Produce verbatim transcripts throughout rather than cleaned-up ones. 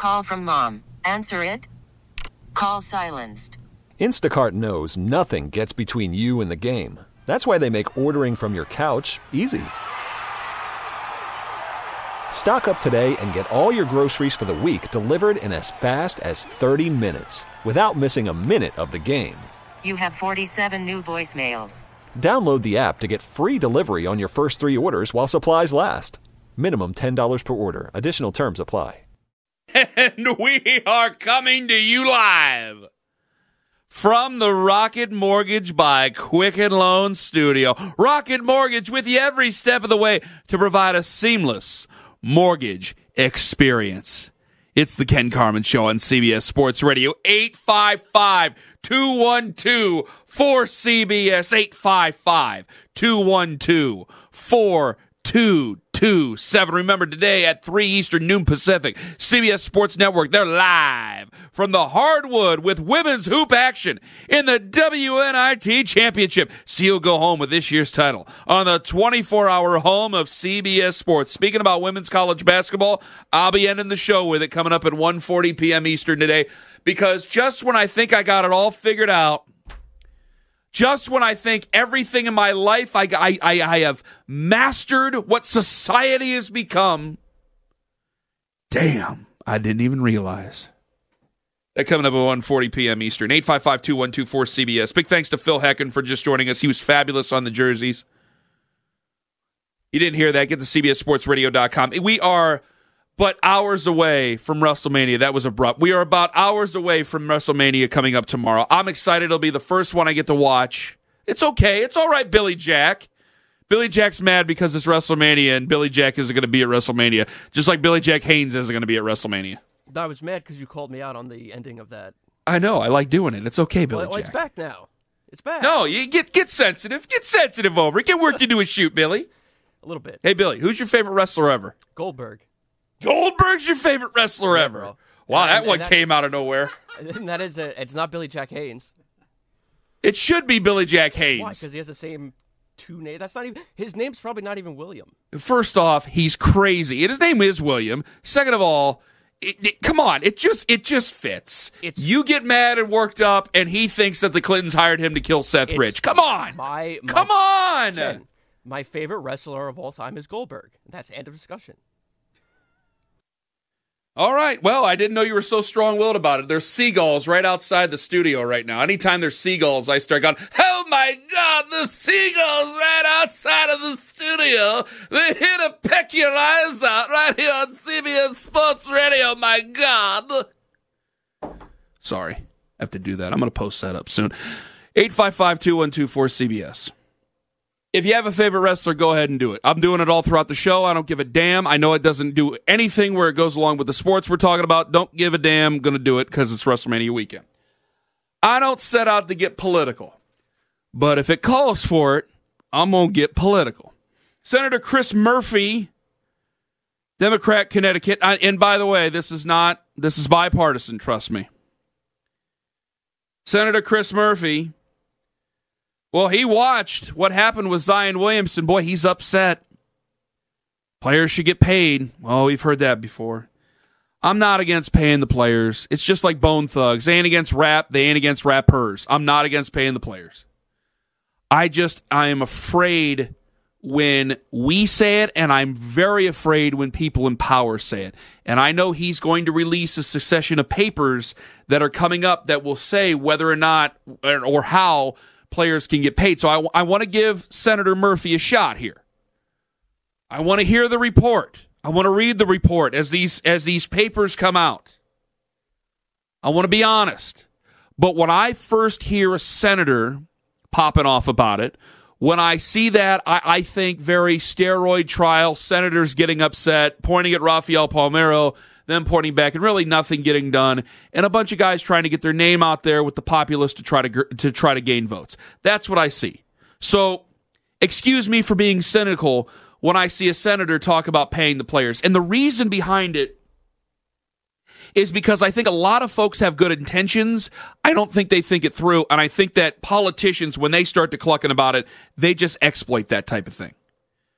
Call from mom. Answer it. Call silenced. Instacart knows nothing gets between you and the game. That's why they make ordering from your couch easy. Stock up today and get all your groceries for the week delivered in as fast as thirty minutes without missing a minute of the game. You have forty-seven new voicemails. Download the app to get free delivery on your first three orders while supplies last. Minimum ten dollars per order. Additional terms apply. And we are coming to you live from the Rocket Mortgage by Quicken Loans studio. Rocket Mortgage with you every step of the way to provide a seamless mortgage experience. It's the Ken Carman Show on C B S Sports Radio. eight five five, two one two, four C B S. eight five five, two one two, four two two seven. Remember, today at three Eastern, noon Pacific, C B S Sports Network, they're live from the hardwood with women's hoop action in the W N I T Championship. So you'll go home with this year's title on the twenty-four hour home of C B S Sports. Speaking about women's college basketball, I'll be ending the show with it coming up at one forty p.m. Eastern today, because just when I think I got it all figured out, just when I think everything in my life, I, I, I, I have mastered what society has become, damn, I didn't even realize. That coming up at one forty p.m. Eastern. eight five five, two one two, four C B S. Big thanks to Phil Hecken for just joining us. He was fabulous on the jerseys. You didn't hear that? Get to C B S Sports Radio dot com. We are but hours away from WrestleMania. That was abrupt. We are about hours away from WrestleMania coming up tomorrow. I'm excited. It'll be the first one I get to watch. It's okay. It's all right, Billy Jack. Billy Jack's mad because it's WrestleMania, and Billy Jack isn't going to be at WrestleMania, just like Billy Jack Haynes isn't going to be at WrestleMania. I was mad because you called me out on the ending of that. I know. I like doing it. It's okay, Billy well, Jack. It's back now. It's back. No, you get get sensitive. Get sensitive over it. Get work to do a shoot, Billy. A little bit. Hey, Billy, who's your favorite wrestler ever? Goldberg. Goldberg's your favorite wrestler yeah, ever. Bro. Wow, and, that and one that, came out of nowhere. And that is a, it's not Billy Jack Haynes. It should be Billy Jack Haynes. Why? Because he has the same two names. That's not even his name's probably not even William. First off, he's crazy. And his name is William. Second of all, it, it, come on, it just it just fits. It's, you get mad and worked up, and he thinks that the Clintons hired him to kill Seth Rich. Come on, my, my, come on. Ken, my favorite wrestler of all time is Goldberg. That's end of discussion. All right. Well, I didn't know you were so strong-willed about it. There's seagulls right outside the studio right now. Anytime there's seagulls, I start going, oh, my God, the seagulls right outside of the studio. They're here to peck your eyes out right here on C B S Sports Radio, my God. Sorry. I have to do that. I'm going to post that up soon. eight five five, two one two, four C B S. If you have a favorite wrestler, go ahead and do it. I'm doing it all throughout the show. I don't give a damn. I know it doesn't do anything where it goes along with the sports we're talking about. Don't give a damn. I'm going to do it because it's WrestleMania weekend. I don't set out to get political. But if it calls for it, I'm going to get political. Senator Chris Murphy, Democrat, Connecticut. And by the way, this is not, this is bipartisan, trust me. Senator Chris Murphy, well, he watched what happened with Zion Williamson. Boy, he's upset. Players should get paid. Well, we've heard that before. I'm not against paying the players. It's just like Bone Thugs. They ain't against rap. They ain't against rappers. I'm not against paying the players. I just, I am afraid when we say it, and I'm very afraid when people in power say it. And I know he's going to release a succession of papers that are coming up that will say whether or not or how players can get paid. So I, I want to give Senator Murphy a shot here. I want to hear the report. I want to read the report as these as these papers come out. I want to be honest. But when I first hear a senator popping off about it, when I see that, I, I think very steroid trial, senators getting upset, pointing at Rafael Palmeiro, then pointing back, and really nothing getting done, and a bunch of guys trying to get their name out there with the populace to try to to try to gain votes. That's what I see. So, excuse me for being cynical when I see a senator talk about paying the players. And the reason behind it is because I think a lot of folks have good intentions. I don't think they think it through, and I think that politicians, when they start to clucking about it, they just exploit that type of thing.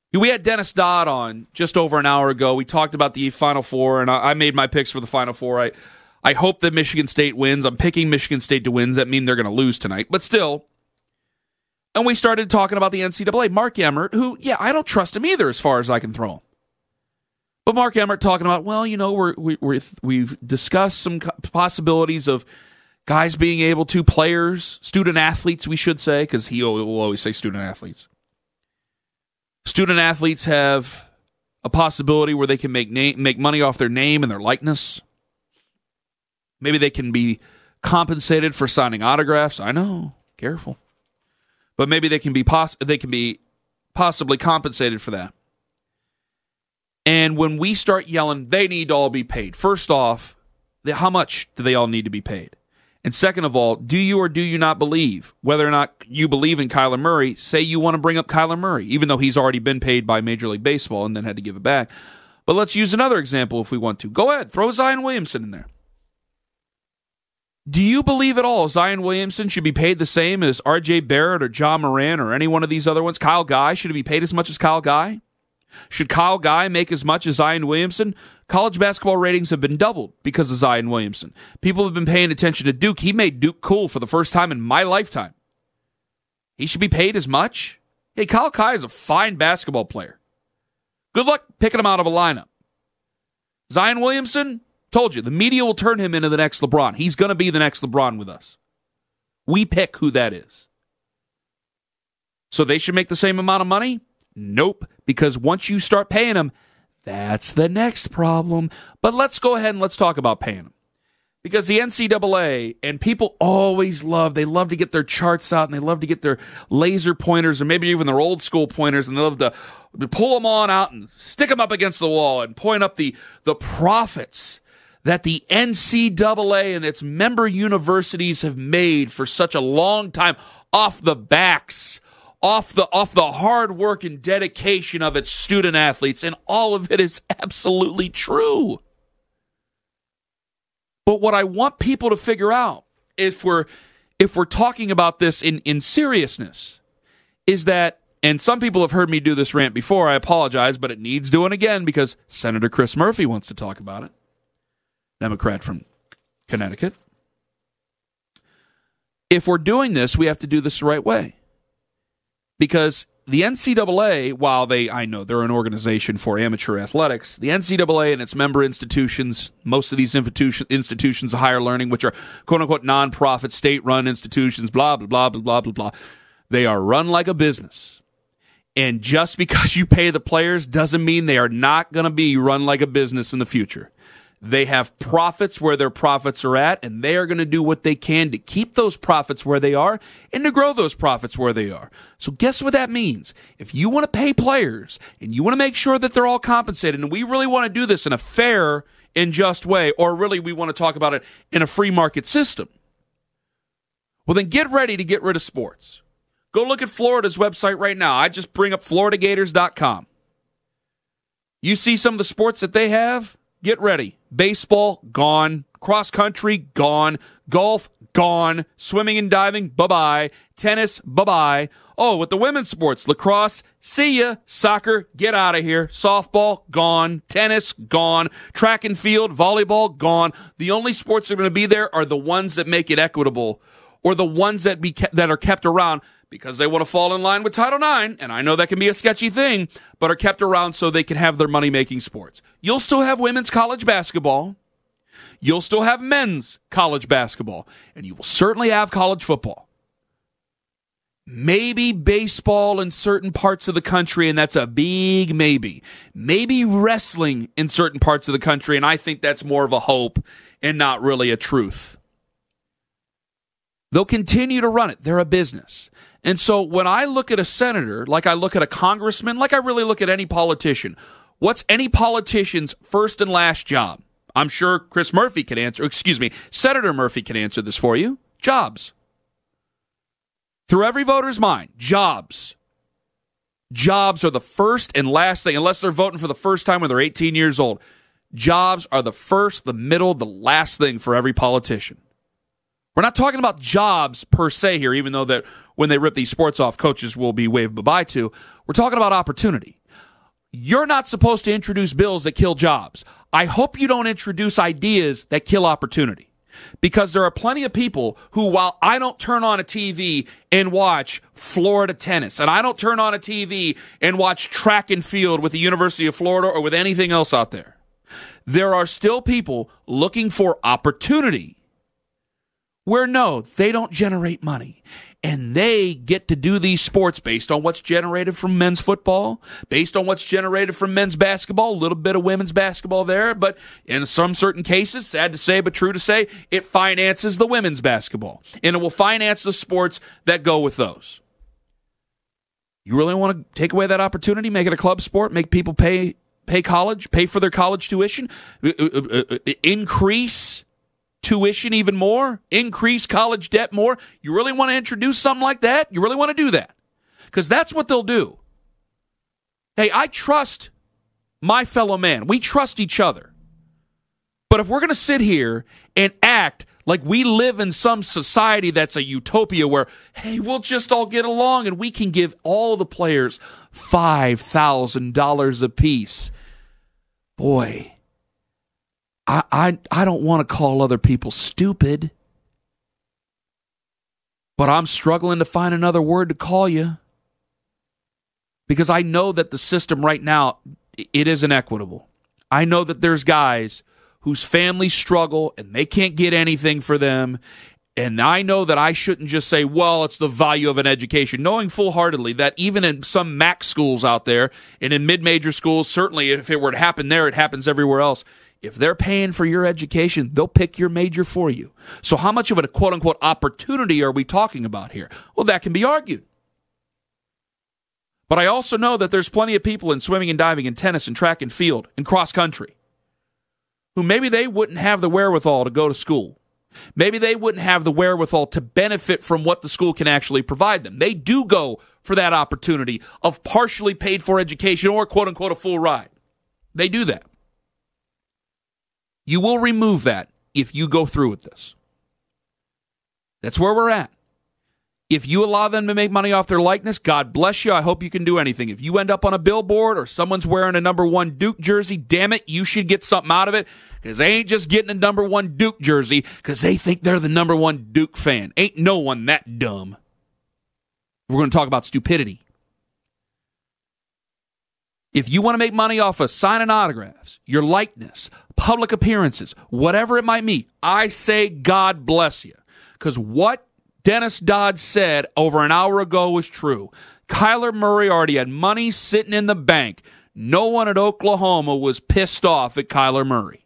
We had Dennis Dodd on just over an hour ago. We talked about the Final Four, and I made my picks for the Final Four. I, I hope that Michigan State wins. I'm picking Michigan State to win. That means they're going to lose tonight, but still. And we started talking about the N C double A. Mark Emmert, who, yeah, I don't trust him either as far as I can throw him. But Mark Emmert talking about, well, you know, we're, we, we're, we've discussed some possibilities of guys being able to, players, student athletes, we should say, because he will always say student athletes. Student athletes have a possibility where they can make name, make money off their name and their likeness. Maybe they can be compensated for signing autographs. I know, careful. But maybe they can be poss- they can be possibly compensated for that. And when we start yelling, they need to all be paid. First off, how much do they all need to be paid? And second of all, do you or do you not believe, whether or not you believe in Kyler Murray, say you want to bring up Kyler Murray, even though he's already been paid by Major League Baseball and then had to give it back. But let's use another example if we want to. Go ahead, throw Zion Williamson in there. Do you believe at all Zion Williamson should be paid the same as R J Barrett or John Moran or any one of these other ones? Kyle Guy, should he be paid as much as Kyle Guy? Should Kyle Guy make as much as Zion Williamson? College basketball ratings have been doubled because of Zion Williamson. People have been paying attention to Duke. He made Duke cool for the first time in my lifetime. He should be paid as much? Hey, Kyle Guy is a fine basketball player. Good luck picking him out of a lineup. Zion Williamson, told you, the media will turn him into the next LeBron. He's going to be the next LeBron with us. We pick who that is. So they should make the same amount of money? Nope, because once you start paying them, that's the next problem. But let's go ahead and let's talk about paying them. Because the N C double A, and people always love, they love to get their charts out, and they love to get their laser pointers, or maybe even their old school pointers, and they love to pull them on out and stick them up against the wall and point up the, the profits that the N C double A and its member universities have made for such a long time off the backs Off the off the hard work and dedication of its student athletes, and all of it is absolutely true. But what I want people to figure out, if we're if we're talking about this in, in seriousness, is that, and some people have heard me do this rant before, I apologize, but it needs doing again because Senator Chris Murphy wants to talk about it. Democrat from Connecticut. If we're doing this, we have to do this the right way. Because the N C double A, while they, I know they're an organization for amateur athletics, the N C double A and its member institutions, most of these institution, institutions of higher learning, which are quote-unquote non-profit, state-run institutions, blah, blah, blah, blah, blah, blah, blah, they are run like a business. And just because you pay the players doesn't mean they are not going to be run like a business in the future. They have profits where their profits are at, and they are going to do what they can to keep those profits where they are and to grow those profits where they are. So guess what that means? If you want to pay players and you want to make sure that they're all compensated, and we really want to do this in a fair and just way, or really we want to talk about it in a free market system, well, then get ready to get rid of sports. Go look at Florida's website right now. I just bring up Florida Gators dot com. You see some of the sports that they have? Get ready. Baseball, gone. Cross country, gone. Golf, gone. Swimming and diving, bye-bye. Tennis, bye-bye. Oh, with the women's sports, lacrosse, see ya. Soccer, get out of here. Softball, gone. Tennis, gone. Track and field, volleyball, gone. The only sports that are going to be there are the ones that make it equitable, or the ones that be kept, that are kept around because they want to fall in line with Title nine, and I know that can be a sketchy thing, but are kept around so they can have their money-making sports. You'll still have women's college basketball. You'll still have men's college basketball. And you will certainly have college football. Maybe baseball in certain parts of the country, and that's a big maybe. Maybe wrestling in certain parts of the country, and I think that's more of a hope and not really a truth. They'll continue to run it. They're a business. And so when I look at a senator, like I look at a congressman, like I really look at any politician, what's any politician's first and last job? I'm sure Chris Murphy can answer, excuse me, Senator Murphy can answer this for you. Jobs. Through every voter's mind, jobs. Jobs are the first and last thing, unless they're voting for the first time when they're eighteen years old. Jobs are the first, the middle, the last thing for every politician. We're not talking about jobs per se here, even though that when they rip these sports off, coaches will be waved bye-bye to. We're talking about opportunity. You're not supposed to introduce bills that kill jobs. I hope you don't introduce ideas that kill opportunity. Because there are plenty of people who, while I don't turn on a T V and watch Florida tennis, and I don't turn on a T V and watch track and field with the University of Florida or with anything else out there, there are still people looking for opportunity where, no, they don't generate money. And they get to do these sports based on what's generated from men's football, based on what's generated from men's basketball, a little bit of women's basketball there, but in some certain cases, sad to say but true to say, it finances the women's basketball. And it will finance the sports that go with those. You really want to take away that opportunity, make it a club sport, make people pay pay college, pay for their college tuition, uh, uh, uh, increase tuition even more, increase college debt more? You really want to introduce something like that? You really want to do that? Because that's what they'll do. Hey, I trust my fellow man. We trust each other. But if we're going to sit here and act like we live in some society that's a utopia where, hey, we'll just all get along and we can give all the players five thousand dollars apiece. Boy, I, I I don't want to call other people stupid, but I'm struggling to find another word to call you because I know that the system right now, it isn't equitable. I know that there's guys whose families struggle and they can't get anything for them, and I know that I shouldn't just say, well, it's the value of an education, knowing full-heartedly that even in some MAC schools out there and in mid-major schools, certainly if it were to happen there, it happens everywhere else. If they're paying for your education, they'll pick your major for you. So how much of a quote-unquote opportunity are we talking about here? Well, that can be argued. But I also know that there's plenty of people in swimming and diving and tennis and track and field and cross country who maybe they wouldn't have the wherewithal to go to school. Maybe they wouldn't have the wherewithal to benefit from what the school can actually provide them. They do go for that opportunity of partially paid for education or quote-unquote a full ride. They do that. You will remove that if you go through with this. That's where we're at. If you allow them to make money off their likeness, God bless you. I hope you can do anything. If you end up on a billboard or someone's wearing a number one Duke jersey, damn it, you should get something out of it because they ain't just getting a number one Duke jersey because they think they're the number one Duke fan. Ain't no one that dumb. We're going to talk about stupidity. If you want to make money off of signing autographs, your likeness, public appearances, whatever it might be, I say God bless you. Because what Dennis Dodd said over an hour ago was true. Kyler Murray already had money sitting in the bank. No one at Oklahoma was pissed off at Kyler Murray.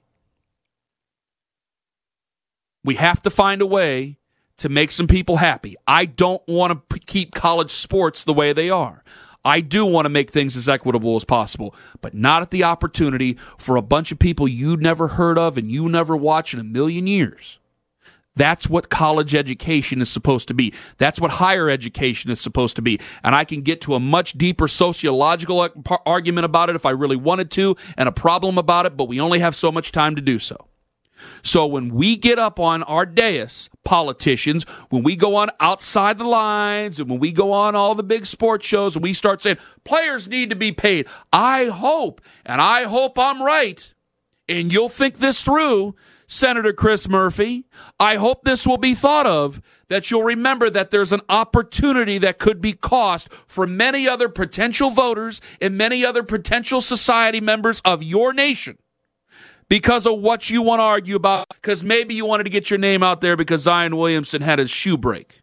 We have to find a way to make some people happy. I don't want to p- keep college sports the way they are. I do want to make things as equitable as possible, but not at the opportunity for a bunch of people you never heard of and you never watched in a million years. That's what college education is supposed to be. That's what higher education is supposed to be. And I can get to a much deeper sociological argument about it if I really wanted to, and a problem about it, but we only have so much time to do so. So when we get up on our dais, politicians, when we go on Outside the Lines, and when we go on all the big sports shows, and we start saying, players need to be paid, I hope, and I hope I'm right, and you'll think this through, Senator Chris Murphy, I hope this will be thought of, that you'll remember that there's an opportunity that could be cost for many other potential voters and many other potential society members of your nation because of what you want to argue about, because maybe you wanted to get your name out there because Zion Williamson had his shoe break.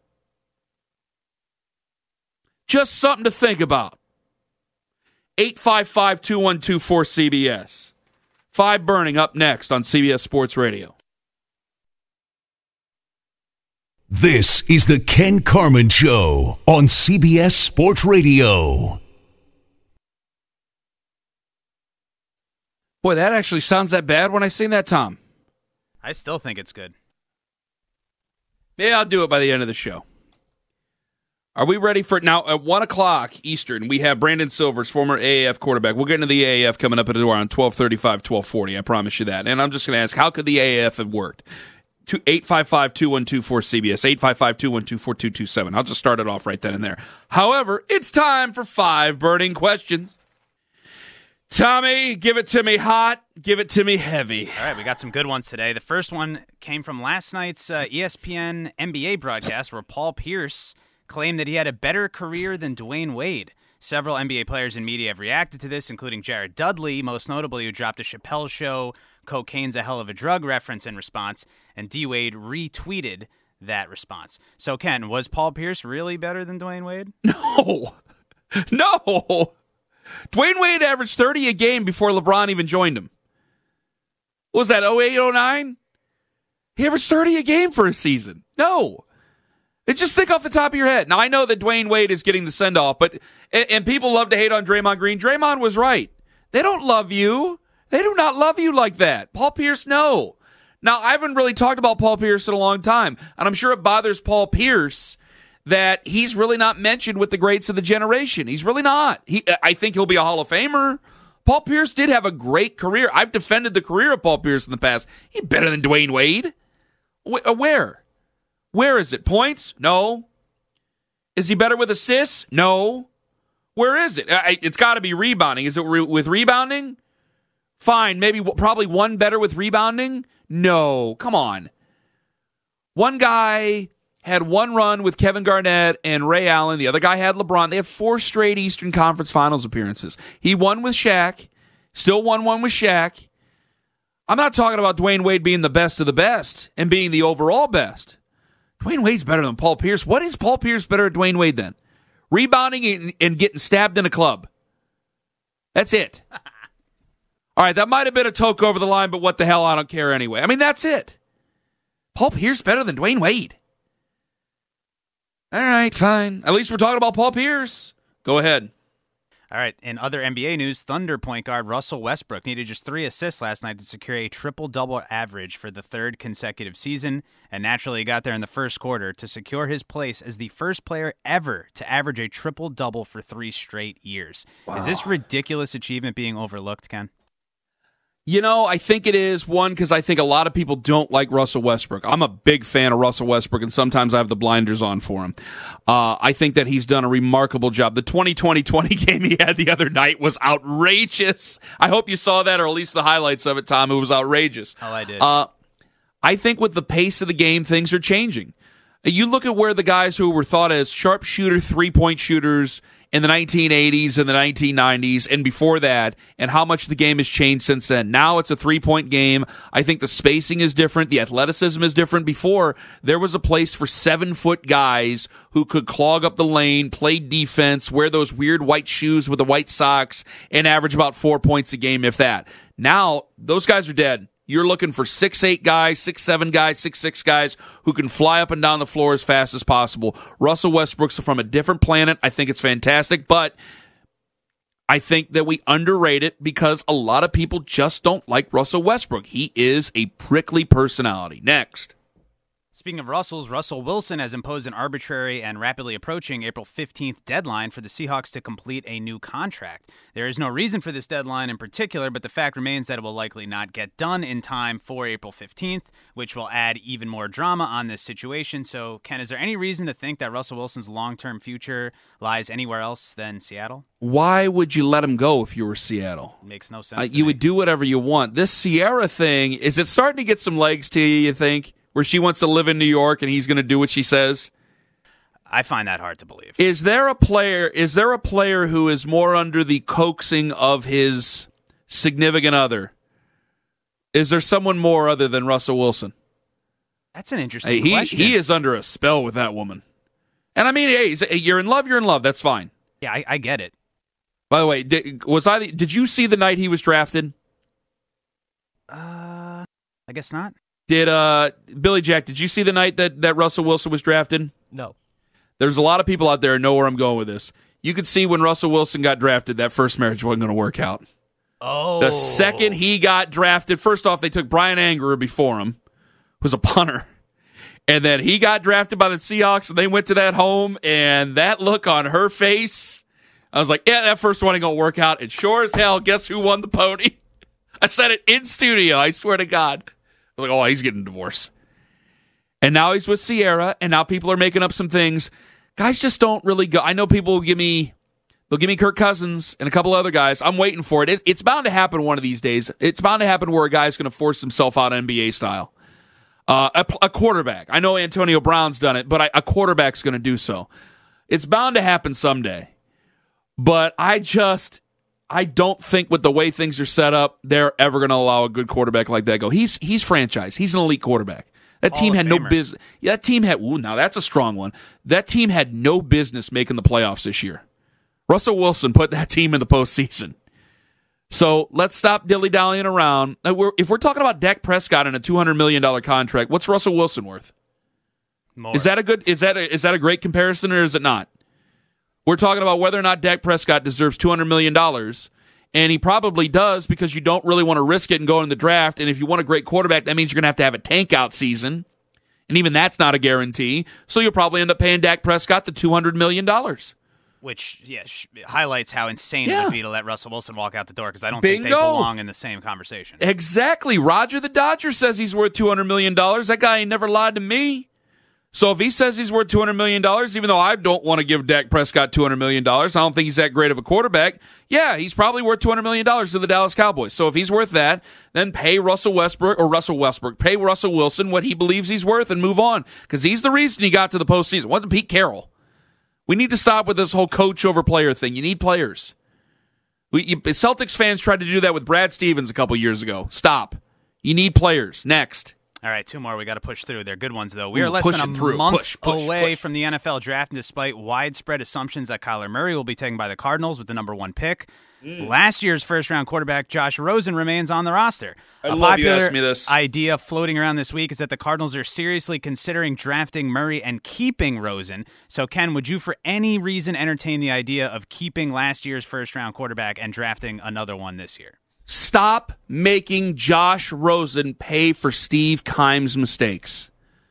Just something to think about. eight five five, two one two, four C B S. Five Burning up next on C B S Sports Radio. This is the Ken Carman Show on C B S Sports Radio. Boy, that actually sounds that bad when I sing that, Tom. I still think it's good. Yeah, I'll do it by the end of the show. Are we ready for it? Now, at one o'clock Eastern, we have Brandon Silvers, former A A F quarterback. We'll get into the A A F coming up at the door on twelve thirty-five, twelve forty. I promise you that. And I'm just going to ask, how could the A A F have worked? eight five five, two one two, four C B S, eight five five, two one two, four two two seven. I'll just start it off right then and there. However, it's time for five burning questions. Tommy, give it to me hot, give it to me heavy. All right, we got some good ones today. The first one came from last night's uh, E S P N N B A broadcast where Paul Pierce claimed that he had a better career than Dwayne Wade. Several N B A players and media have reacted to this, including Jared Dudley, most notably, who dropped a Chappelle Show, cocaine's a hell of a drug reference in response, and D-Wade retweeted that response. So, Ken, was Paul Pierce really better than Dwayne Wade? No. No. Dwayne Wade averaged thirty a game before LeBron even joined him. What was that, oh eight, oh nine? He averaged thirty a game for a season. No. It just think off the top of your head. Now, I know that Dwayne Wade is getting the send-off, but and, and people love to hate on Draymond Green. Draymond was right. They don't love you. They do not love you like that. Paul Pierce, no. Now, I haven't really talked about Paul Pierce in a long time, and I'm sure it bothers Paul Pierce that he's really not mentioned with the greats of the generation. He's really not. He, I think he'll be a Hall of Famer. Paul Pierce did have a great career. I've defended the career of Paul Pierce in the past. He's better than Dwayne Wade. Where? Where is it? Points? No. Is he better with assists? No. Where is it? It's got to be rebounding. Is it re- with rebounding? Fine. Maybe probably one better with rebounding? No. Come on. One guy had one run with Kevin Garnett and Ray Allen. The other guy had LeBron. They have four straight Eastern Conference Finals appearances. He won with Shaq. Still won one with Shaq. I'm not talking about Dwayne Wade being the best of the best and being the overall best. Dwayne Wade's better than Paul Pierce. What is Paul Pierce better at Dwayne Wade than? Rebounding and getting stabbed in a club. That's it. All right, that might have been a toke over the line, but what the hell, I don't care anyway. I mean, that's it. Paul Pierce better than Dwayne Wade. All right, fine. At least we're talking about Paul Pierce. Go ahead. All right, in other N B A news, Thunder point guard Russell Westbrook needed just three assists last night to secure a triple-double average for the third consecutive season, and naturally he got there in the first quarter to secure his place as the first player ever to average a triple-double for three straight years. Wow. Is this ridiculous achievement being overlooked, Ken? You know, I think it is, one, because I think a lot of people don't like Russell Westbrook. I'm a big fan of Russell Westbrook, and sometimes I have the blinders on for him. Uh, I think that he's done a remarkable job. The twenty twenty twenty game he had the other night was outrageous. I hope you saw that, or at least the highlights of it, Tom. It was outrageous. Oh, I did. Uh, I think with the pace of the game, things are changing. You look at where the guys who were thought as sharpshooter, three-point shooters in the nineteen eighties and the nineteen nineties and before that, and how much the game has changed since then. Now it's a three-point game. I think the spacing is different. The athleticism is different. Before, there was a place for seven-foot guys who could clog up the lane, play defense, wear those weird white shoes with the white socks, and average about four points a game, if that. Now, those guys are dead. You're looking for six eight guys, six seven guys, six six guys who can fly up and down the floor as fast as possible. Russell Westbrook's from a different planet. I think it's fantastic, but I think that we underrate it because a lot of people just don't like Russell Westbrook. He is a prickly personality. Next. Speaking of Russells, Russell Wilson has imposed an arbitrary and rapidly approaching April fifteenth deadline for the Seahawks to complete a new contract. There is no reason for this deadline in particular, but the fact remains that it will likely not get done in time for April fifteenth, which will add even more drama on this situation. So, Ken, is there any reason to think that Russell Wilson's long-term future lies anywhere else than Seattle? Why would you let him go if you were Seattle? It makes no sense. Uh, to you me. would do whatever you want. This Sierra thing, is it starting to get some legs to you, you think? Where she wants to live in New York and he's going to do what she says? I find that hard to believe. Is there a player is there a player who is more under the coaxing of his significant other? Is there someone more other than Russell Wilson? That's an interesting Hey, he, question. he is under a spell with that woman. And I mean, hey, you're in love, you're in love. That's fine. Yeah, I, I get it. By the way, did, was I? Did you see the night he was drafted? Uh, I guess not. Did uh, Billy Jack, did you see the night that, that Russell Wilson was drafted? No. There's a lot of people out there who know where I'm going with this. You could see when Russell Wilson got drafted, that first marriage wasn't going to work out. Oh. The second he got drafted, first off, they took Brian Anger before him, who was a punter. And then he got drafted by the Seahawks, and they went to that home, and that look on her face, I was like, yeah, that first one ain't going to work out. And sure as hell, guess who won the pony? I said it in studio, I swear to God. I was like, oh, he's getting divorced. And now he's with Sierra, and now people are making up some things. Guys just don't really go. I know people give me They'll give me Kirk Cousins and a couple other guys. I'm waiting for it. it. It's bound to happen one of these days. It's bound to happen where a guy's going to force himself out N B A style. Uh, a, a quarterback. I know Antonio Brown's done it, but I, a quarterback's going to do so. It's bound to happen someday. But I just, I don't think with the way things are set up, they're ever going to allow a good quarterback like that go. He's he's franchise. He's an elite quarterback. That team had no business. Yeah, that team had. Ooh, now that's a strong one. That team had no business making the playoffs this year. Russell Wilson put that team in the postseason. So let's stop dilly-dallying around. If we're talking about Dak Prescott in a two hundred million dollars contract, what's Russell Wilson worth? More. Is that a good? Is that a, is that a great comparison, or is it not? We're talking about whether or not Dak Prescott deserves two hundred million dollars, and he probably does because you don't really want to risk it and go in the draft. And if you want a great quarterback, that means you're going to have to have a tank-out season, and even that's not a guarantee. So you'll probably end up paying Dak Prescott the two hundred million dollars. Which, yeah, sh- highlights how insane yeah. it would be to let Russell Wilson walk out the door because I don't Bingo. think they belong in the same conversation. Exactly. Roger the Dodger says he's worth two hundred million dollars. That guy ain't never lied to me. So if he says he's worth two hundred million dollars, even though I don't want to give Dak Prescott two hundred million dollars, I don't think he's that great of a quarterback, yeah, he's probably worth two hundred million dollars to the Dallas Cowboys. So if he's worth that, then pay Russell Westbrook, or Russell Westbrook, pay Russell Wilson what he believes he's worth and move on. Because he's the reason he got to the postseason. It wasn't Pete Carroll. We need to stop with this whole coach over player thing. You need players. We, you, Celtics fans tried to do that with Brad Stevens a couple years ago. Stop. You need players. Next. All right, two more we got to push through. They're good ones, though. We are Ooh, less than a through. month push, push, away push. from the N F L draft, and despite widespread assumptions that Kyler Murray will be taken by the Cardinals with the number one pick, mm. last year's first-round quarterback Josh Rosen remains on the roster. I a love you popular asking me this. idea floating around this week is that the Cardinals are seriously considering drafting Murray and keeping Rosen. So, Ken, would you for any reason entertain the idea of keeping last year's first-round quarterback and drafting another one this year? Stop making Josh Rosen pay for Steve Keim's mistakes.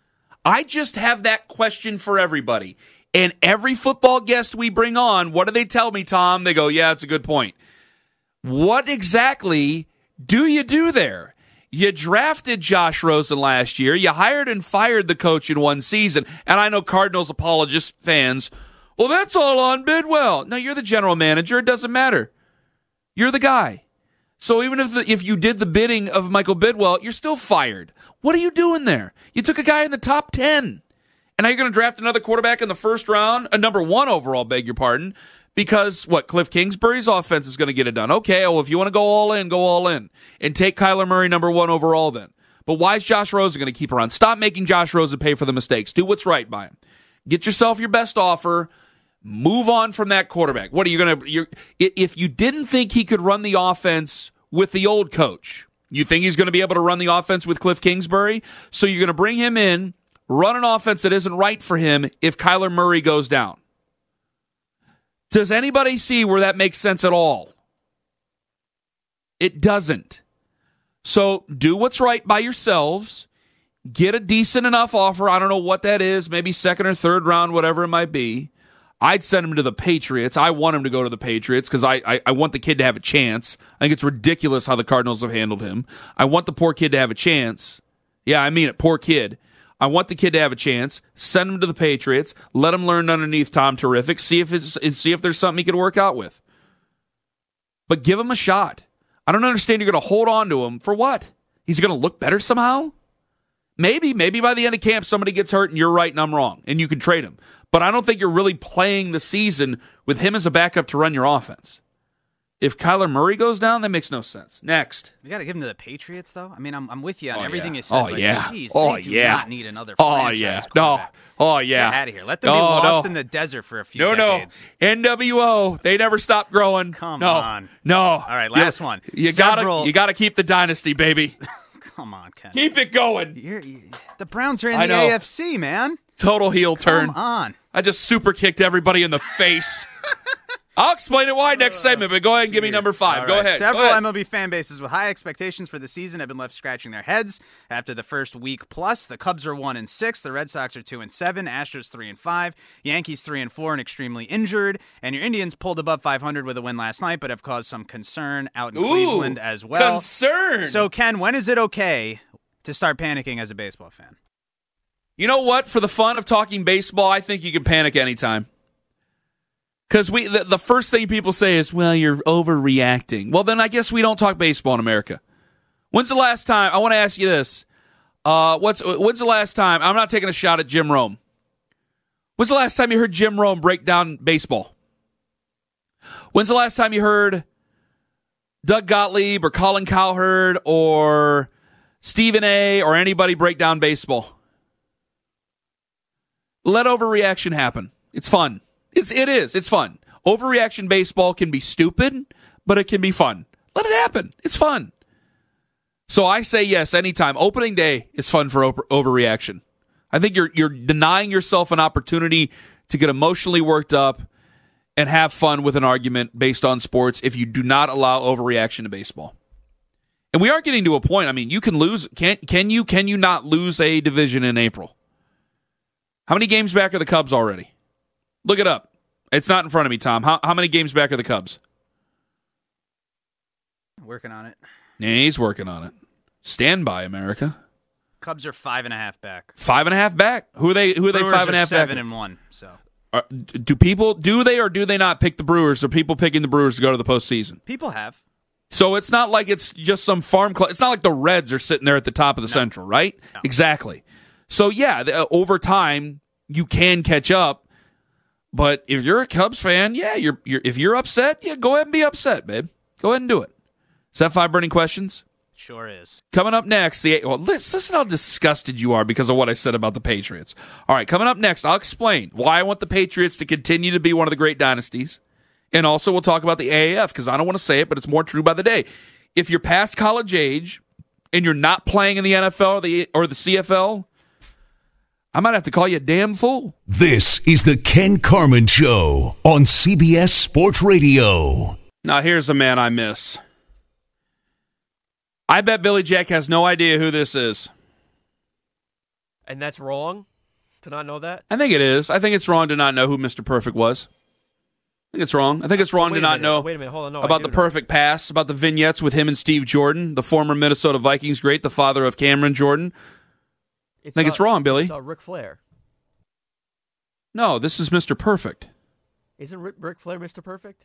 I just have that question for everybody. And every football guest we bring on, what do they tell me, Tom? They go, yeah, it's a good point. What exactly do you do there? You drafted Josh Rosen last year. You hired and fired the coach in one season. And I know Cardinals apologist fans, well, that's all on Bidwell. No, you're the general manager. It doesn't matter. You're the guy. So even if the, if you did the bidding of Michael Bidwell, you're still fired. What are you doing there? You took a guy in the top ten. And now you're going to draft another quarterback in the first round, a number one overall, beg your pardon, because, what, Cliff Kingsbury's offense is going to get it done. Okay, well, if you want to go all in, go all in. And take Kyler Murray number one overall then. But why is Josh Rosen going to keep around? Stop making Josh Rosen pay for the mistakes. Do what's right by him. Get yourself your best offer. Move on from that quarterback. What are you going to... If you didn't think he could run the offense with the old coach, you think he's going to be able to run the offense with Cliff Kingsbury? So you're going to bring him in, run an offense that isn't right for him if Kyler Murray goes down. Does anybody see where that makes sense at all? It doesn't. So do what's right by yourselves. Get a decent enough offer. I don't know what that is. Maybe second or third round, whatever it might be. I'd send him to the Patriots. I want him to go to the Patriots because I, I, I want the kid to have a chance. I think it's ridiculous how the Cardinals have handled him. I want the poor kid to have a chance. Yeah, I mean it, poor kid. I want the kid to have a chance. Send him to the Patriots. Let him learn underneath Tom Terrific. See if it's see if there's something he can work out with. But give him a shot. I don't understand you're going to hold on to him for what? He's going to look better somehow? Maybe, maybe by the end of camp somebody gets hurt and you're right and I'm wrong and you can trade him. But I don't think you're really playing the season with him as a backup to run your offense. If Kyler Murray goes down, that makes no sense. Next. We got to give him to the Patriots, though. I mean, I'm I'm with you on oh, everything yeah. you said. Oh, but yeah. Geez, oh, they do yeah. not need another oh, franchise yeah. quarterback. No. Oh, yeah. Get out of here. Let them no, be lost no. in the desert for a few no, decades. No, no. N W O. They never stop growing. Come no. on. No. All right, last you, one. You Several... gotta, you gotta keep the dynasty, baby. Come on, Ken. Keep it going. You're, you, the Browns are in I the know. A F C, man. Total heel turn. Come on. I just super kicked everybody in the face. I'll explain it why next segment, but go ahead and give me number five. All Go right. ahead. Several Go ahead. M L B fan bases with high expectations for the season have been left scratching their heads after the first week plus. The Cubs are one and six, the Red Sox are two and seven, Astros three and five, Yankees three and four and extremely injured, and your Indians pulled above five hundred with a win last night, but have caused some concern out in Ooh, Cleveland as well. Concern. So Ken, when is it okay to start panicking as a baseball fan? You know what? For the fun of talking baseball, I think you can panic anytime. Because we the, the first thing people say is, well, you're overreacting. Well, then I guess we don't talk baseball in America. When's the last time? I want to ask you this. Uh, what's when's the last time? I'm not taking a shot at Jim Rome. When's the last time you heard Jim Rome break down baseball? When's the last time you heard Doug Gottlieb or Colin Cowherd or Stephen A. or anybody break down baseball? Let overreaction happen. It's fun. It's it is. It's fun. Overreaction baseball can be stupid, but it can be fun. Let it happen. It's fun. So I say yes anytime. Opening day is fun for over, overreaction. I think you're you're denying yourself an opportunity to get emotionally worked up and have fun with an argument based on sports if you do not allow overreaction to baseball. And we are getting to a point. I mean, you can lose. Can can you can you not lose a division in April? How many games back are the Cubs already? Look it up. It's not in front of me, Tom. How how many games back are the Cubs? Working on it. Yeah, he's working on it. Stand by, America. Cubs are five and a half back. Five and a half back. Who are they? Who are they? Brewers Five and a half are seven back. and one. So Are, do people do they or do they not pick the Brewers? Are people picking the Brewers to go to the postseason? people have. So it's not like it's just some farm club. It's not like the Reds are sitting there at the top of the No. Central, right? No. Exactly. So yeah, the, uh, over time you can catch up. But if you're a Cubs fan, yeah, you're you're if you're upset, yeah, go ahead and be upset, babe. Go ahead and do it. Is that five burning questions? Sure is. Coming up next, the well, listen, listen how disgusted you are because of what I said about the Patriots. All right, coming up next, I'll explain why I want the Patriots to continue to be one of the great dynasties. And also we'll talk about the A A F because I don't want to say it, but it's more true by the day. If you're past college age and you're not playing in the N F L or the, or the C F L, I might have to call you a damn fool. This is the Ken Carman Show on C B S Sports Radio. Now here's a man I miss. I bet Billy Jack has no idea who this is. And that's wrong to not know that? I think it is. I think it's wrong to not know who Mister Perfect was. I think it's wrong. I think it's wrong Wait to a not minute. know Wait a minute. Hold on. No, I about do the know. perfect pass, about the vignettes with him and Steve Jordan, the former Minnesota Vikings great, the father of Cameron Jordan. It's, think uh, it's wrong, Billy. It's uh, Ric Flair. No, this is Mister Perfect. Isn't Ric, Ric Flair Mister Perfect?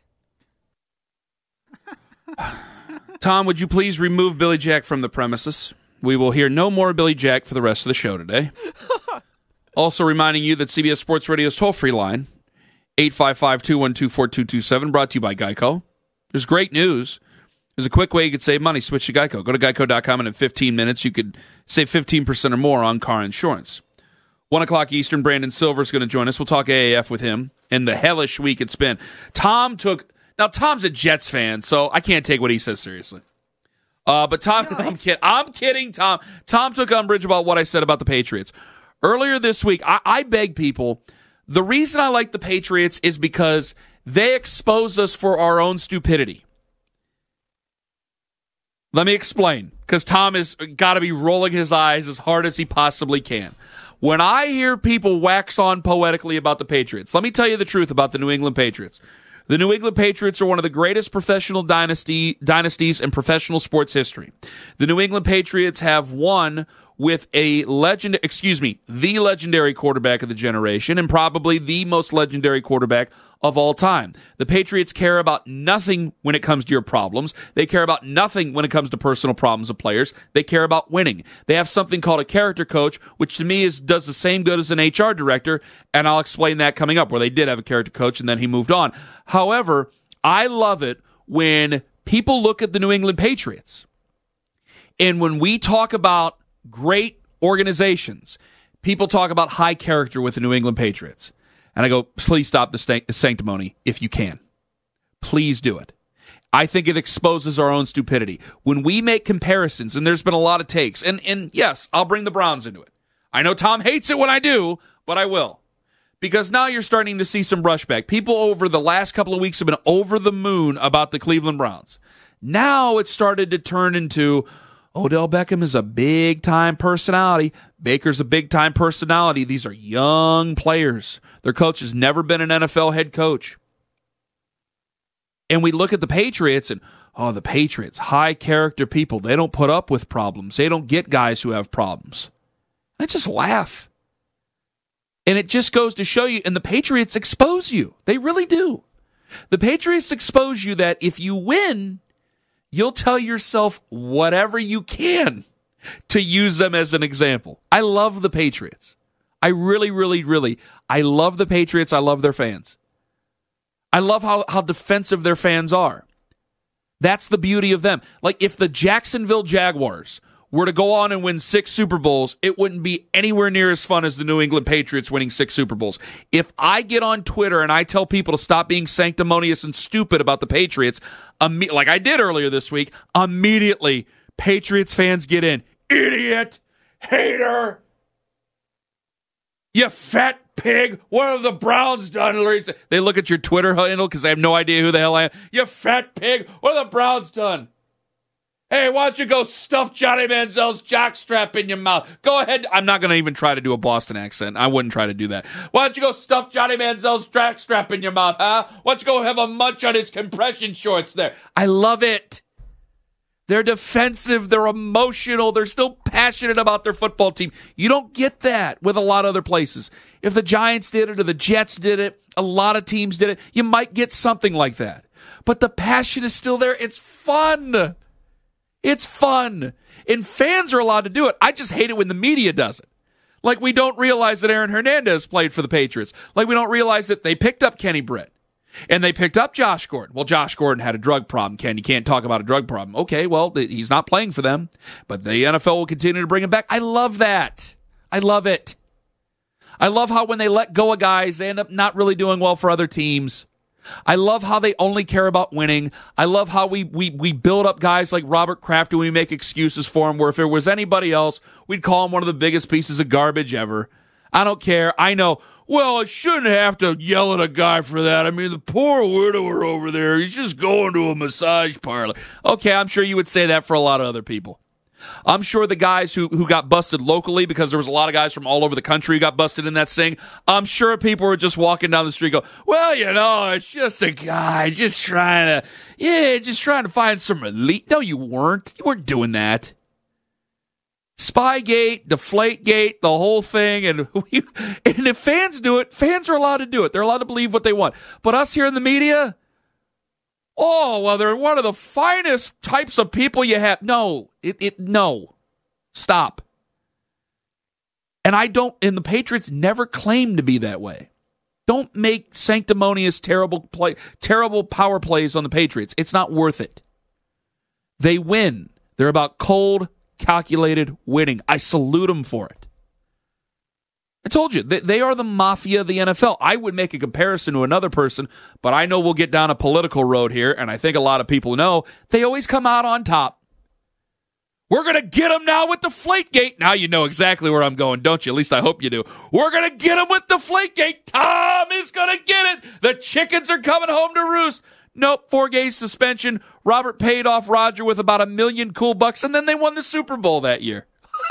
Tom, would you please remove Billy Jack from the premises? We will hear no more Billy Jack for the rest of the show today. Also reminding you that C B S Sports Radio's toll-free line, eight five five, two one two, four two two seven, brought to you by Geico. There's great news. There's a quick way you could save money. Switch to Geico. Go to geico dot com, and in fifteen minutes, you could save fifteen percent or more on car insurance. one o'clock Eastern, Brandon Silver is going to join us. We'll talk A A F with him and the hellish week it's been. Tom took... Now, Tom's a Jets fan, so I can't take what he says seriously. Uh, but Tom, I'm, kid, I'm kidding, Tom. Tom took umbrage about what I said about the Patriots. Earlier this week, I, I beg people, the reason I like the Patriots is because they expose us for our own stupidity. Let me explain, because Tom has got to be rolling his eyes as hard as he possibly can. When I hear people wax on poetically about the Patriots, let me tell you the truth about the New England Patriots. The New England Patriots are one of the greatest professional dynasty dynasties in professional sports history. The New England Patriots have won with a legend, excuse me, the legendary quarterback of the generation and probably the most legendary quarterback of all time. The Patriots care about nothing when it comes to your problems. They care about nothing when it comes to personal problems of players. They care about winning. They have something called a character coach, which to me is does the same good as an H R director, and I'll explain that coming up, where they did have a character coach and then he moved on. However, I love it when people look at the New England Patriots, and when we talk about great organizations, people talk about high character with the New England Patriots. And I go, please stop the stank- sanctimony if you can. Please do it. I think it exposes our own stupidity. When we make comparisons, and there's been a lot of takes, and, and yes, I'll bring the Browns into it. I know Tom hates it when I do, but I will. Because now you're starting to see some brushback. People over the last couple of weeks have been over the moon about the Cleveland Browns. Now it's started to turn into, Odell Beckham is a big-time personality. Baker's a big-time personality. These are young players. Their coach has never been an N F L head coach. And we look at the Patriots and, oh, the Patriots, high-character people. They don't put up with problems. They don't get guys who have problems. I just laugh. And it just goes to show you, and the Patriots expose you. They really do. The Patriots expose you that if you win, you'll tell yourself whatever you can to use them as an example. I love the Patriots. I really, really, really, I love the Patriots. I love their fans. I love how, how defensive their fans are. That's the beauty of them. Like, if the Jacksonville Jaguars were to go on and win six Super Bowls, it wouldn't be anywhere near as fun as the New England Patriots winning six Super Bowls. If I get on Twitter and I tell people to stop being sanctimonious and stupid about the Patriots, um, like I did earlier this week, immediately Patriots fans get in. Idiot! Hater! You fat pig! What have the Browns done? They look at your Twitter handle because they have no idea who the hell I am. You fat pig! What have the Browns done? Hey, why don't you go stuff Johnny Manziel's jockstrap in your mouth? Go ahead. I'm not going to even try to do a Boston accent. I wouldn't try to do that. Why don't you go stuff Johnny Manziel's jockstrap in your mouth, huh? Why don't you go have a munch on his compression shorts there? I love it. They're defensive. They're emotional. They're still passionate about their football team. You don't get that with a lot of other places. If the Giants did it or the Jets did it, a lot of teams did it, you might get something like that. But the passion is still there. It's fun. It's fun. And fans are allowed to do it. I just hate it when the media does it. Like, we don't realize that Aaron Hernandez played for the Patriots. Like, we don't realize that they picked up Kenny Britt. And they picked up Josh Gordon. Well, Josh Gordon had a drug problem, Ken. You can't talk about a drug problem. Okay, well, he's not playing for them. But the N F L will continue to bring him back. I love that. I love it. I love how when they let go of guys, they end up not really doing well for other teams. I love how they only care about winning. I love how we we we build up guys like Robert Kraft and we make excuses for him, where if it was anybody else, we'd call him one of the biggest pieces of garbage ever. I don't care. I know, well, I shouldn't have to yell at a guy for that. I mean, the poor widower over there, he's just going to a massage parlor. Okay, I'm sure you would say that for a lot of other people. I'm sure the guys who, who got busted locally, because there was a lot of guys from all over the country who got busted in that thing, I'm sure people were just walking down the street go, well, you know, it's just a guy just trying to, yeah, just trying to find some relief. No, you weren't. You weren't doing that. Spygate, Deflategate, the whole thing. And, we, and if fans do it, fans are allowed to do it. They're allowed to believe what they want. But us here in the media, oh, well, they're one of the finest types of people you have. No, it, it, no. Stop. And I don't, and the Patriots never claim to be that way. Don't make sanctimonious, terrible play, terrible power plays on the Patriots. It's not worth it. They win. They're about cold, calculated winning. I salute them for it. I told you, they, they are the mafia of the N F L. I would make a comparison to another person, but I know we'll get down a political road here, and I think a lot of people know they always come out on top. We're going to get them now with Deflategate. Now you know exactly where I'm going, don't you? At least I hope you do. We're going to get them with Deflategate. Tom is going to get it. The chickens are coming home to roost. Nope, four-game suspension. Robert paid off Roger with about a million cool bucks, and then they won the Super Bowl that year.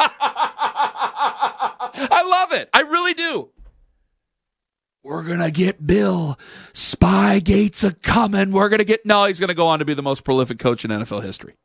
I love it. I really do. We're going to get Bill. Spygate's a coming. We're going to get... No, he's going to go on to be the most prolific coach in N F L history.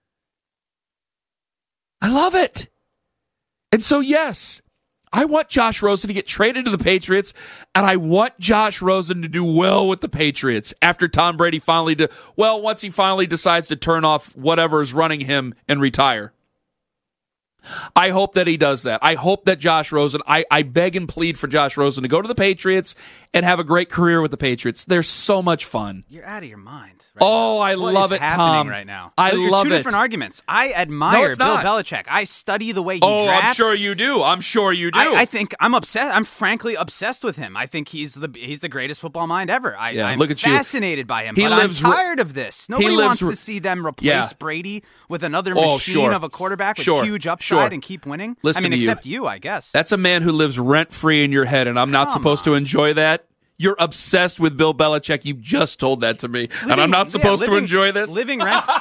I love it. And so, yes, I want Josh Rosen to get traded to the Patriots, and I want Josh Rosen to do well with the Patriots after Tom Brady finally... De- well, once he finally decides to turn off whatever is running him and retire. I hope that he does that. I hope that Josh Rosen, I, I beg and plead for Josh Rosen to go to the Patriots and have a great career with the Patriots. They're so much fun. You're out of your mind. Right oh, now. I what love is it, happening Tom. Right now, I You're love two it. different arguments. I admire No, it's Bill not. Belichick. I study the way he Oh, drafts. I'm sure you do. I'm sure you do. I, I think I'm obsessed. I'm frankly obsessed with him. I think he's the he's the greatest football mind ever. I, Yeah, I'm look at you. fascinated by him. He but lives I'm re- tired of this. Nobody lives wants re- to see them replace Yeah. Brady with another Oh, machine sure. of a quarterback with Sure. huge upside Sure. and keep winning. Listen I mean, to you. except you, I guess. That's a man who lives rent-free in your head, and I'm not Come supposed to on. enjoy that. You're obsessed with Bill Belichick. You just told that to me, and Living- I'm not yeah, supposed to living- enjoy this? Living rent. God,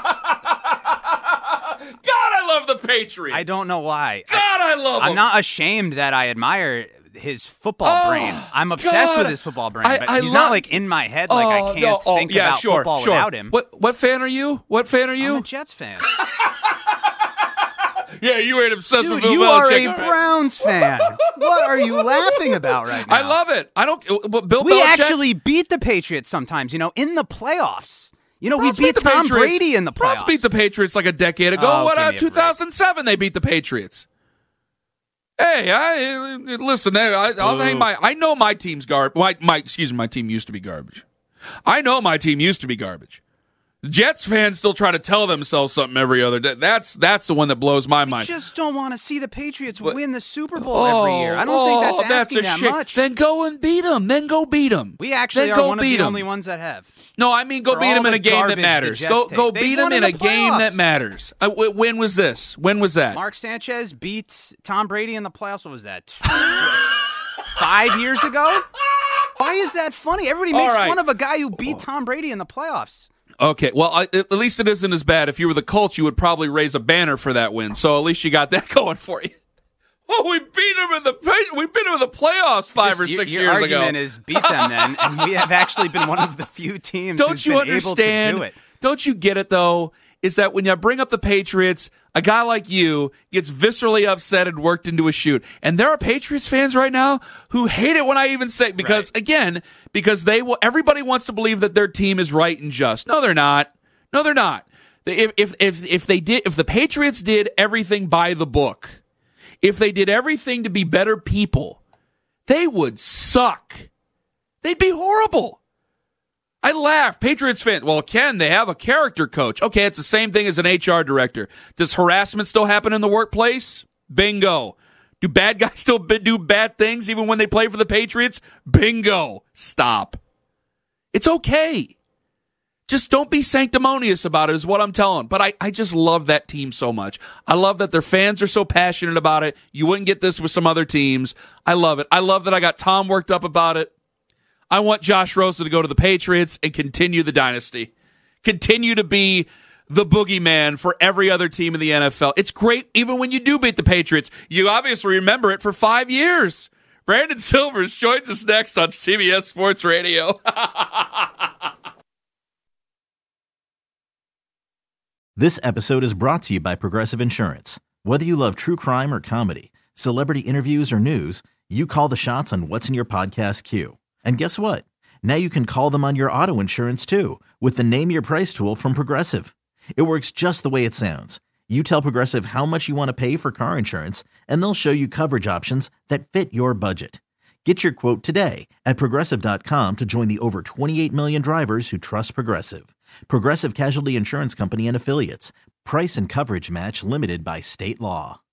I love the Patriots. I don't know why. God, I love I'm them. not ashamed that I admire his football Oh, brain. I'm obsessed God. with his football brain, I- but I he's love- not like in my head. Like I Oh, can't no. Oh, think yeah, about sure, football sure. without him. What what fan are you? What fan are you? I'm a Jets fan. yeah, you ain't obsessed Dude, with Bill you Belichick. are a All right. Browns fan. What are you laughing about right now? I love it. I don't. But Bill We Belichick actually beat the Patriots sometimes, you know, in the playoffs. You know, Browns we beat, the Tom Patriots. Brady in the playoffs. Browns beat the Patriots like a decade ago. Oh, what? give Uh, me a two thousand seven, they beat the Patriots. Hey, I listen. I, I'll hang my. I know my team's garbage. My, my excuse me. My team used to be garbage. I know my team used to be garbage. Jets fans still try to tell themselves something every other day. That's that's the one that blows my I mind. just don't want to see the Patriots But- win the Super Bowl oh, every year. I don't oh, think that's asking a that shame. much. Then go and beat them. Then go beat them. we actually then are go one of beat the 'em. only ones that have. No, I mean go For beat all them in the a game garbage that the matters. Jets Go take. go They beat won them in in a the game that playoffs. matters. Uh, w- when was this? When was that? Mark Sanchez beats Tom Brady in the playoffs. What was that? Five years ago? Why is that funny? Everybody All makes right. fun of a guy who beat Tom Brady in the playoffs. Okay, well, I, at least it isn't as bad. If you were the Colts, you would probably raise a banner for that win. So at least you got that going for you. Oh, we beat them in the we beat them in the playoffs five Just or your, six your years argument ago. is beat them then, and we have actually been one of the few teams Don't who's you been understand? able to do it. Don't you get it though? Is that when you bring up the Patriots, a guy like you gets viscerally upset and worked into a shoot. And there are Patriots fans right now who hate it when I even say, because Right. again, because they will, everybody wants to believe that their team is right and just. No, they're not. No, they're not. If, if, if, if they did, if the Patriots did everything by the book, if they did everything to be better people, they would suck. They'd be horrible. I laugh. Patriots fans. Well, Ken, they have a character coach. Okay, it's the same thing as an H R director. Does harassment still happen in the workplace? Bingo. Do bad guys still b- do bad things even when they play for the Patriots? Bingo. Stop. It's okay. Just don't be sanctimonious about it is what I'm telling. But I, I just love that team so much. I love that their fans are so passionate about it. You wouldn't get this with some other teams. I love it. I love that I got Tom worked up about it. I want Josh Rosen to go to the Patriots and continue the dynasty. Continue to be the boogeyman for every other team in the N F L. It's great even when you do beat the Patriots. You obviously remember it for five years. Brandon Silvers joins us next on C B S Sports Radio. This episode is brought to you by Progressive Insurance. Whether you love true crime or comedy, celebrity interviews or news, you call the shots on what's in your podcast queue. And guess what? Now you can call them on your auto insurance too with the Name Your Price tool from Progressive. It works just the way it sounds. You tell Progressive how much you want to pay for car insurance, and they'll show you coverage options that fit your budget. Get your quote today at Progressive dot com to join the over twenty-eight million drivers who trust Progressive. Progressive Casualty Insurance Company and Affiliates. Price and coverage match limited by state law.